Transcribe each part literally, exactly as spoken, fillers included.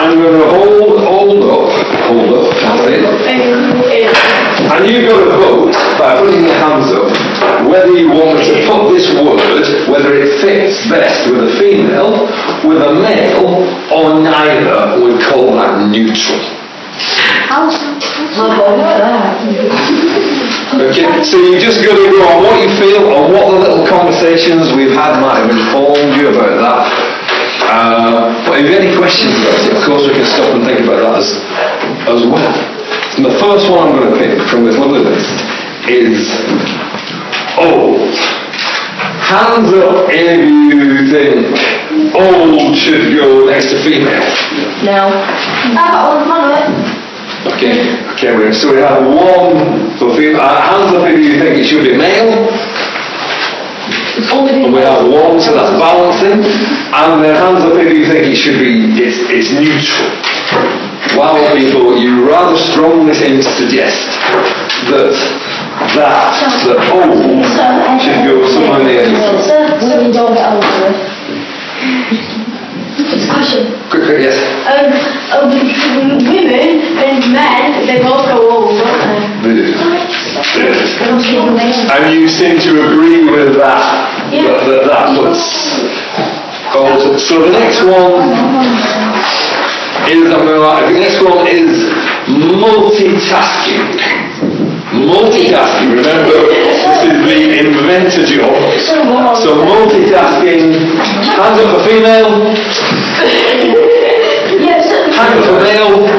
I'm going to hold, hold up, hold up, can't say it. And you've got to vote by putting your hands up whether you want me to put this word, whether it fits best with a female, with a male, or neither. We call that neutral. Okay, so you just got to go on what you feel, or what the little conversations we've had might have informed you about that. Uh, but if you have any questions about it, of course we can stop and think about that as, as well. And the first one I'm going to pick from this lovely list is old. Hands up if you think old should go next to female. No. I've got one on it. Okay, okay, so we have one for female. Uh, hands up if you think it should be male. And we have one, so that's balancing. And then hands up if you think it should be, it's, it's neutral. Wow, people, you rather strongly seem to suggest that that, that old should go somewhere near neutral. Women don't get older. Question. Quick, quick, yes. Um, um, women and men, they both go old, don't they? They do. They do. And you seem to agree with that. Yeah. That, that, that puts old. So the next one is, I'm going to like, the next one is multitasking. Multitasking, remember, this is the inventor job. So multitasking, hands up for female, hands up for male,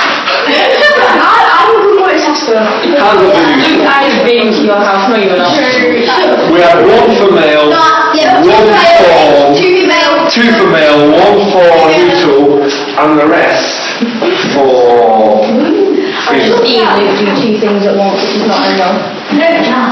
hands up for neutral. I've been to your house, no you're not. We have one for male, one for, two for male, one for neutral, and the rest for I just easily do two things at once, which is not enough. No, it's not.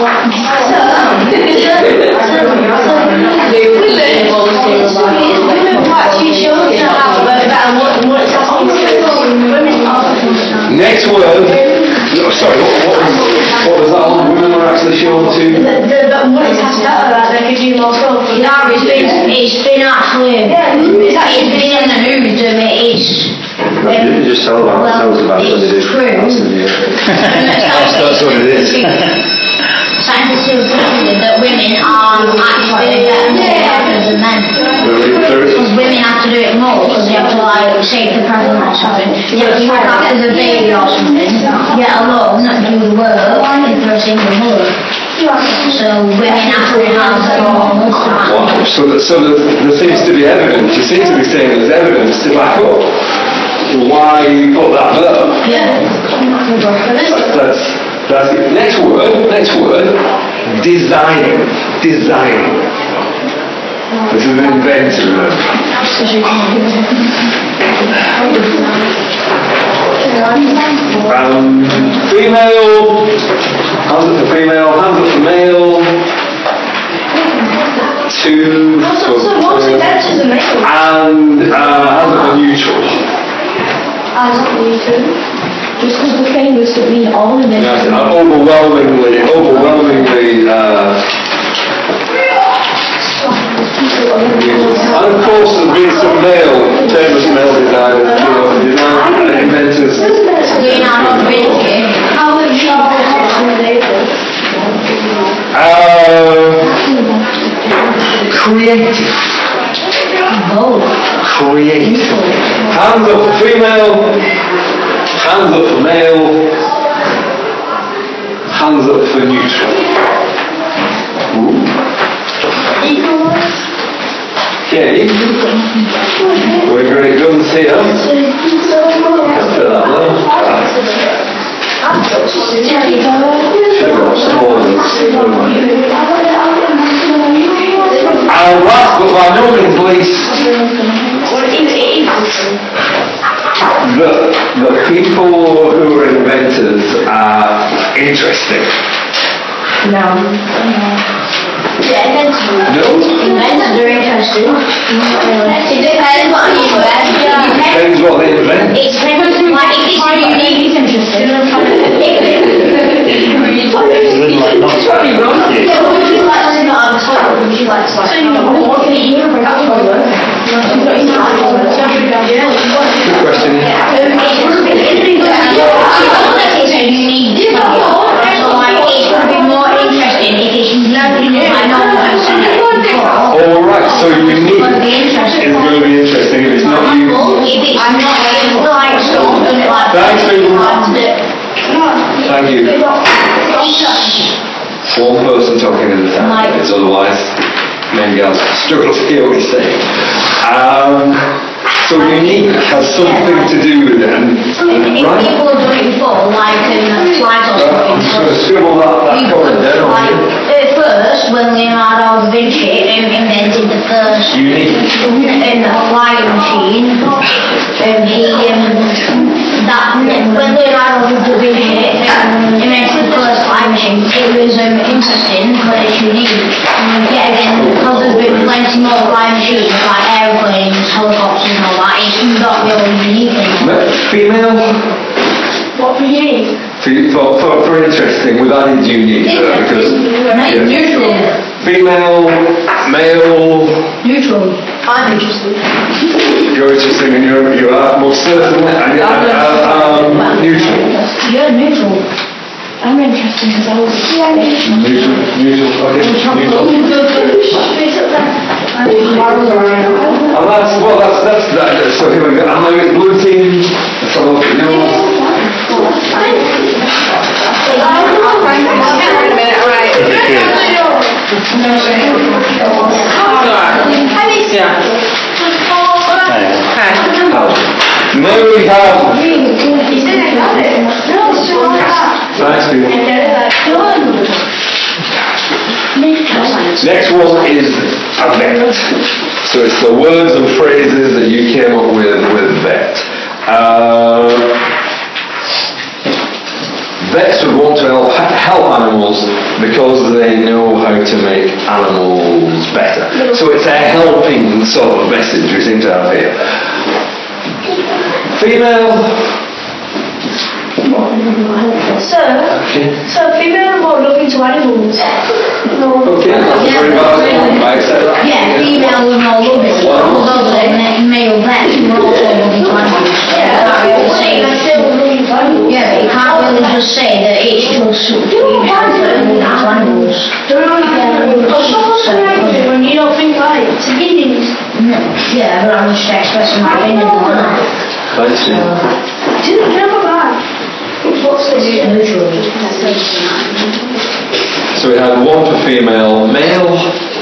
Next word. No, sorry, what, what, was, what was that one? Women were actually shown to. The, the, the multitask better, that they could do more stuff. Yeah, it's been, it's been actually, it's actually been in the news, and it's. Um, you just tell them, well, tell us about it's what it is. true. That's, that's what it is. Scientists have concluded that women are actually better multitaskers than men. Because women have to do it more, because they have to like save the president or something. You have to look after the baby or something, yet alone do the work for a single mother. So women have to have more. Wow. So, that, so there, there seems to be evidence, you seem to be saying there's evidence to back up why you put that there. Yeah. That's, that's it. Next word, next word, designing. Designing. This is an inventor, remember? Um, female, hands up for female, hands up for male. Two for Most inventors are male. and uh, hands up for neutral. As we do. Just because we're famous doesn't mean all of them. Yes, uh, overwhelmingly, overwhelmingly. Uh, and of course, there's been some male, famous male designers, you know, design inventors. Leonardo da Vinci. How would you know Uh, creative. Oh. Creative. Hands up for female. Hands up for male. Hands up for neutral. Ooh. Okay. We're great guns here. Put that there. And last but by no means least, the, the people who are inventors are interesting. No. Yeah, inventors. No? Inventors are interesting. It depends what you invent. Depends what they invent. It depends, like, if it's unique, it's interesting. Sorry, bro. Yeah, would you like to not have a toilet? Would you like to like? So you know what? What can you hear about toilet? The I'm not like sort of done it like Thanks, people. Thank you. One person talking in the town, Like- it's otherwise many girls struggle to hear what he's saying. Um, so unique has something to do with it. And, If right? people have done it before, like um, flies or Right, I'm just going to something, scribble that, that you comment could, down. like, at first, when Leonardo da Vinci um, invented the first Unique. um, flying machine, um, he, um, that, when Leonardo da Vinci um, invented the first flying machine, it was um, interesting, but it's unique. Um, yet again, because there's been plenty more flying machines, like aeroplanes, helicopters and all that, it's not really unique anymore. No, female? What for you? For, for, for, for interesting, we've added unique there because Right, yeah. neutral. Female, male, Neutral. I'm interested. you're interesting and you're, you are most certainly and, and, uh, um, neutral. You're neutral. I'm interested because I was. Yeah, I'm interested. Neutral, neutral, okay, neutral. And that's, well, that's, that's, that, that's so here we go. And now it's blue team, let's have a look at yours. Now we have, thanks Peter. Next one is a vet. So it's the words and phrases that you came up with with vet. Uh, vets would want to help, help animals because they know how to make animals better. So it's a helping sort of message we seem to have here. Female. So, so female are more loving to animals. Okay, that's a very valid point. I accept that. Yeah, female are more loving. Although the male vets were also loving to animals. Yeah, You can't really they're say, still loving to animals. yeah, but you can't really just say that it's just loving to animals. When you don't think like it's opinions. No, yeah, but I'm just expressing my opinion on that. Thanks, Jim. Dude, get up that. What's this? Neutral. So we had one for female, male,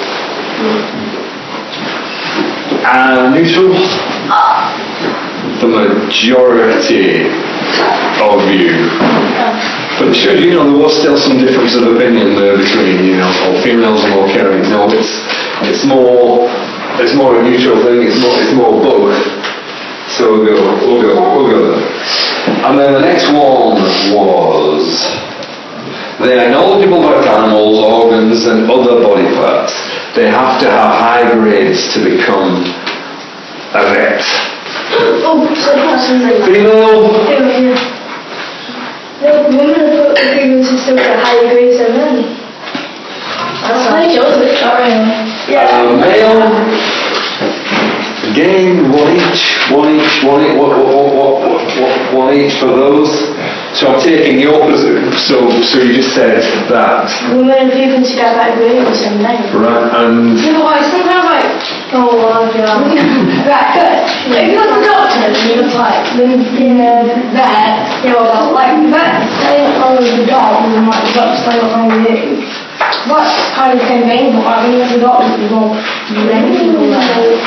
and neutral. The majority of you. But it should, you know, there was still some difference of opinion there between, you know, oh, females are more caring. No, it's it's more it's more a neutral thing. It's more it's more both. So we'll go, we'll go, we'll go there. And then the next one was they are knowledgeable about animals, organs, and other body parts. They have to have high grades to become a vet. Oh, so that's something. Female. The women have put the females who still get higher grades than men. That's like yours, Victoria. Uh, male. Again, one each, one each, one each, what, what, what, what, what, one each for those. So I'm taking the opposite. So, so you just said that. Women and people to get better grades than men. Right, and You know what, sometimes like, oh well, yeah. Right, good. If you're the doctor, you're just like, the yeah, vet, you know, about, like, vet saying what's wrong with the dog, and like, the doctor saying what's wrong with you. That's kind of the same thing, but like, when you're the doctor, you won't do anything like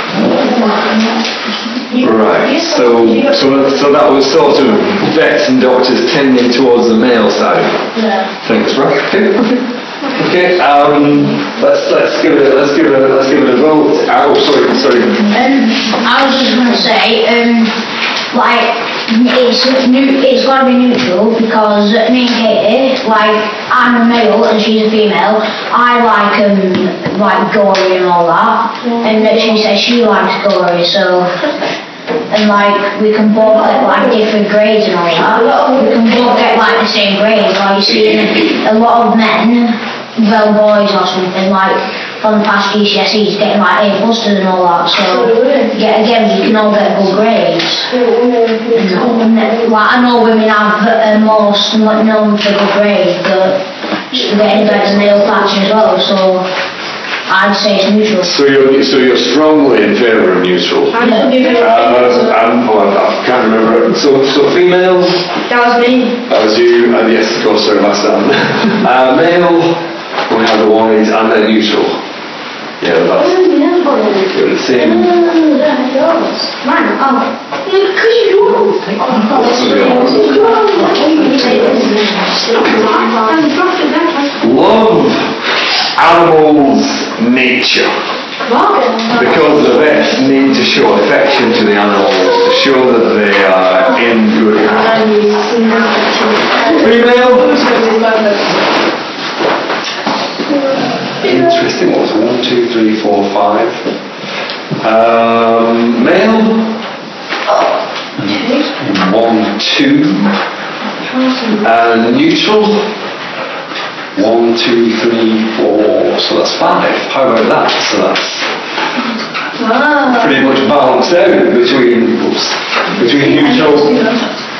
right, so so so that was sort of vets and doctors tending towards the male side. Yeah. Thanks, right? Okay. Okay. Um, let's let's give it a, let's give it a, let's give it a vote. Oh, sorry, sorry. Um, I was just going to say, um, like, it's new, it's got to be neutral because me and Katie, like, I'm a male and she's a female. I like um, like gory and all that, and she says she likes gory, so. And like we can both get like different grades and all that. We can both get like the same grades. Like you see a lot of men, well boys or something, like from the past G C S Es getting like A pluses and all that. So yeah, again you can all get good grades. And, like I know women have a more known for good grades, but they're getting better male patch as well. So I'd say it's neutral. So you're so you're strongly in favour of neutral. I'm Uh, I'm, well, I So, so female. That was me. That was you, and yes, of course, sorry, my son. uh, male, we have the white, and then neutral. Yeah, that's you're the same. Mine, oh. Because you do. Love animals, nature. Because the vets need to show affection to the animals to show that they are in good health. Female. Interesting. What was it? One, two, three, four, five. Um, male. One, two. And neutral. One, two, three, four. So that's five. How about that? So that's pretty much balanced out between oops, between neutral.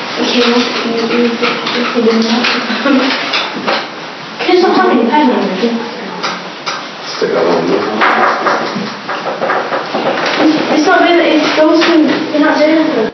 Can you stop having a pen on